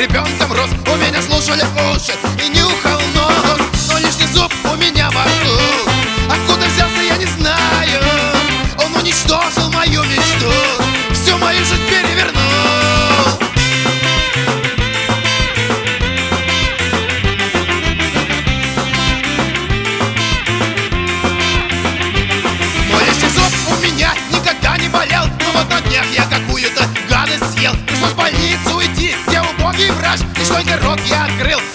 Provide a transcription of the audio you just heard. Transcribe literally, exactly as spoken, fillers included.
ребенком рос. У меня слушали уши и нюхал нос, но лишний зуб у меня во рту. Откуда взялся, я не знаю. Он уничтожил мою мечту, всю мою жизнь перевернул. Мой лишний зуб у меня никогда не болел, но вот на днях я какую-то гадость съел. Пришлось в больницу уйти, где убогий врач, лишь только рот я открыл.